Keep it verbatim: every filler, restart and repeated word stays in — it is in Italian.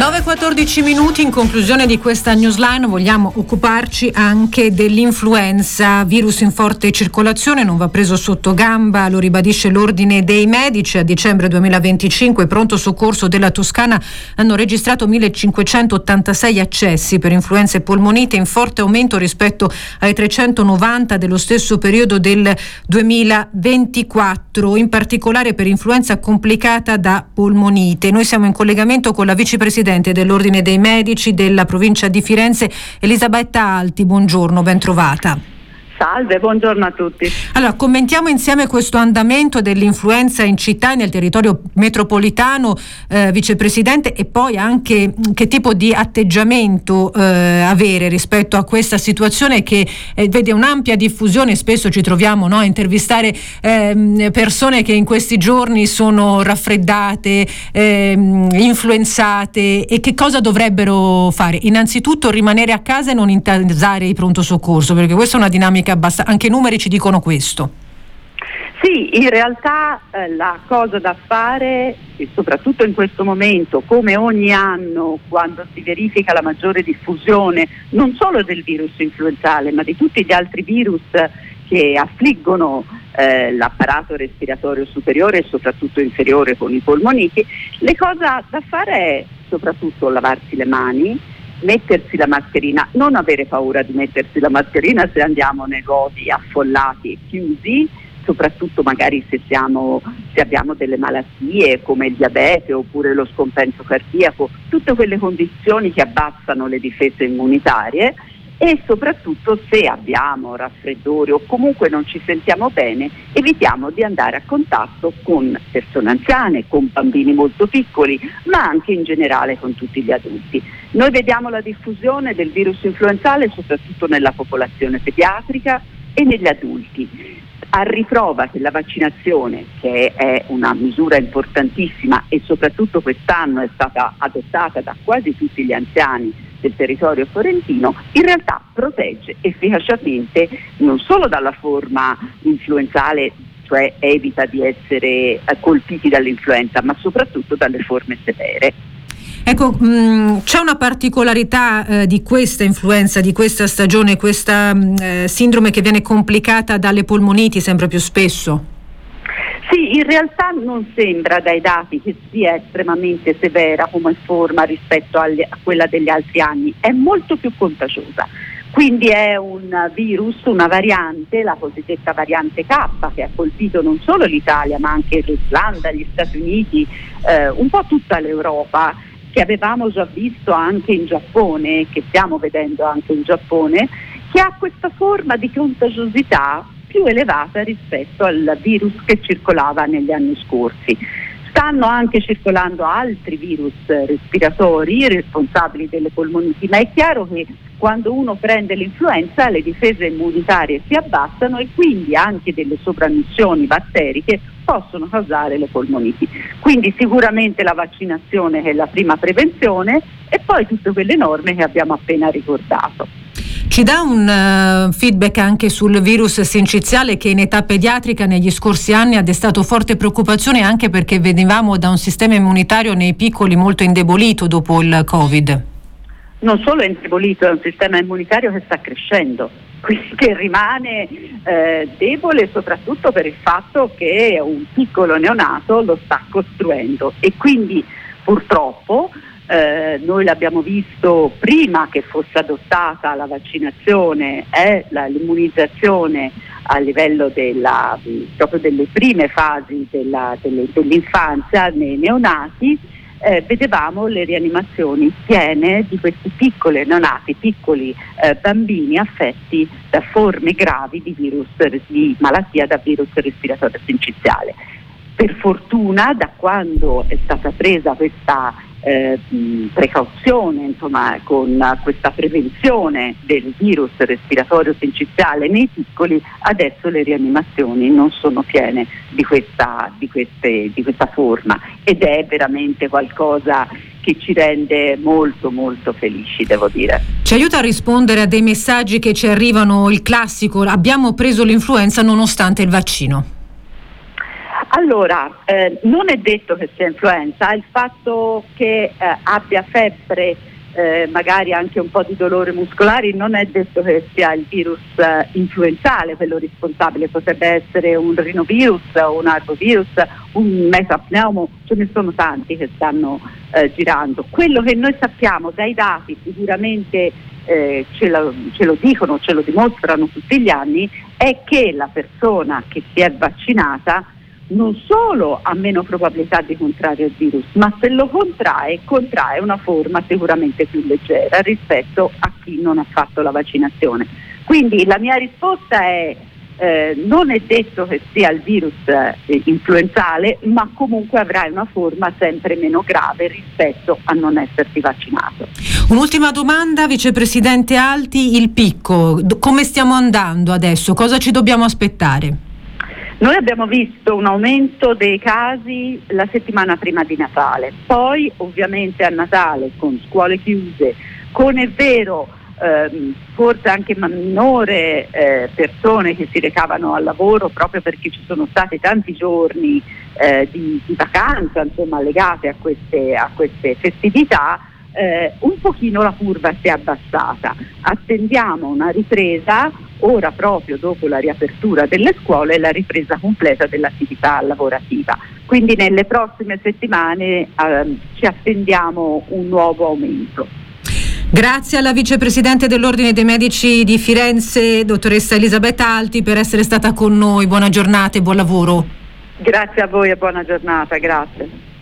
nove e quattordici minuti, in conclusione di questa newsline vogliamo occuparci anche dell'influenza, virus in forte circolazione, non va preso sotto gamba, lo ribadisce l'Ordine dei Medici. A dicembre duemilaventicinque pronto soccorso della Toscana hanno registrato millecinquecentottantasei accessi per influenza e polmonite, in forte aumento rispetto ai trecentonovanta dello stesso periodo del duemilaventiquattro, in particolare per influenza complicata da polmonite. Noi siamo in collegamento con la vicepresidente dell'Ordine dei Medici della provincia di Firenze, Elisabetta Alti. Buongiorno, ben trovata. Salve, buongiorno a tutti. Allora, commentiamo insieme questo andamento dell'influenza in città e nel territorio metropolitano, eh, vicepresidente, e poi anche che tipo di atteggiamento eh, avere rispetto a questa situazione che eh, vede un'ampia diffusione. Spesso ci troviamo, no, a intervistare eh, persone che in questi giorni sono raffreddate, eh, influenzate, e che cosa dovrebbero fare? Innanzitutto rimanere a casa e non intasare il pronto soccorso, perché questa è una dinamica Abbast- anche i numeri ci dicono questo. Sì, in realtà eh, la cosa da fare, e soprattutto in questo momento, come ogni anno quando si verifica la maggiore diffusione non solo del virus influenzale ma di tutti gli altri virus che affliggono eh, l'apparato respiratorio superiore e soprattutto inferiore con i polmoniti, le cose da fare è soprattutto lavarsi le mani, mettersi la mascherina, non avere paura di mettersi la mascherina se andiamo nei luoghi affollati e chiusi, soprattutto magari se siamo se abbiamo delle malattie come il diabete oppure lo scompenso cardiaco, tutte quelle condizioni che abbassano le difese immunitarie, e soprattutto se abbiamo raffreddore o comunque non ci sentiamo bene, evitiamo di andare a contatto con persone anziane, con bambini molto piccoli, ma anche in generale con tutti gli adulti. Noi vediamo la diffusione del virus influenzale soprattutto nella popolazione pediatrica e negli adulti, a riprova che la vaccinazione, che è una misura importantissima e soprattutto quest'anno è stata adottata da quasi tutti gli anziani del territorio fiorentino, in realtà protegge efficacemente non solo dalla forma influenzale, cioè evita di essere colpiti dall'influenza, ma soprattutto dalle forme severe. Ecco, mh, c'è una particolarità eh, di questa influenza, di questa stagione, questa mh, eh, sindrome che viene complicata dalle polmoniti sempre più spesso? Sì, in realtà non sembra dai dati che sia estremamente severa come forma rispetto agli, a quella degli altri anni, è molto più contagiosa. Quindi è un virus, una variante, la cosiddetta variante K, che ha colpito non solo l'Italia ma anche l'Islanda, gli Stati Uniti, eh, un po' tutta l'Europa, che avevamo già visto anche in Giappone, che stiamo vedendo anche in Giappone, che ha questa forma di contagiosità più elevata rispetto al virus che circolava negli anni scorsi. Stanno anche circolando altri virus respiratori responsabili delle polmoniti, ma è chiaro che quando uno prende l'influenza le difese immunitarie si abbassano e quindi anche delle sopravvivenzioni batteriche possono causare le polmoniti. Quindi sicuramente la vaccinazione è la prima prevenzione e poi tutte quelle norme che abbiamo appena ricordato. Ci dà un uh, feedback anche sul virus sinciziale che in età pediatrica negli scorsi anni ha destato forte preoccupazione, anche perché venivamo da un sistema immunitario nei piccoli molto indebolito dopo il Covid. Non solo è indebolito, è un sistema immunitario che sta crescendo, quindi che rimane eh, debole soprattutto per il fatto che un piccolo neonato lo sta costruendo e quindi purtroppo Eh, noi l'abbiamo visto prima che fosse adottata la vaccinazione e eh, l'immunizzazione a livello della, proprio delle prime fasi della, delle, dell'infanzia nei neonati, eh, vedevamo le rianimazioni piene di questi piccoli neonati, piccoli eh, bambini affetti da forme gravi di virus, di malattia da virus respiratorio sinciziale. Per fortuna, da quando è stata presa questa Eh, precauzione, insomma, con questa prevenzione del virus respiratorio sinciziale nei piccoli, adesso le rianimazioni non sono piene di questa, di queste, di questa forma, ed è veramente qualcosa che ci rende molto molto felici, devo dire. Ci aiuta a rispondere a dei messaggi che ci arrivano, il classico: abbiamo preso l'influenza nonostante il vaccino. Allora, eh, non è detto che sia influenza, il fatto che eh, abbia febbre, eh, magari anche un po' di dolore muscolari, non è detto che sia il virus eh, influenzale quello responsabile, potrebbe essere un rinovirus, un arbovirus, un metapneumo, ce ne sono tanti che stanno eh, girando. Quello che noi sappiamo dai dati, sicuramente eh, ce, lo, ce lo dicono, ce lo dimostrano tutti gli anni, è che la persona che si è vaccinata non solo ha meno probabilità di contrarre il virus, ma se lo contrae, contrae una forma sicuramente più leggera rispetto a chi non ha fatto la vaccinazione. Quindi la mia risposta è eh, non è detto che sia il virus eh, influenzale, ma comunque avrai una forma sempre meno grave rispetto a non esserti vaccinato. Un'ultima domanda, Vicepresidente Alti, il picco, come stiamo andando adesso? Cosa ci dobbiamo aspettare? Noi abbiamo visto un aumento dei casi la settimana prima di Natale, poi ovviamente a Natale con scuole chiuse, con è vero ehm, forse anche minore eh, persone che si recavano al lavoro proprio perché ci sono stati tanti giorni eh, di, di vacanza, insomma, legate a queste, a queste festività. Eh, un pochino la curva si è abbassata, attendiamo una ripresa ora proprio dopo la riapertura delle scuole e la ripresa completa dell'attività lavorativa, quindi nelle prossime settimane eh, ci attendiamo un nuovo aumento. Grazie alla Vicepresidente dell'Ordine dei Medici di Firenze, dottoressa Elisabetta Alti, per essere stata con noi. Buona giornata e buon lavoro. Grazie a voi e buona giornata, grazie.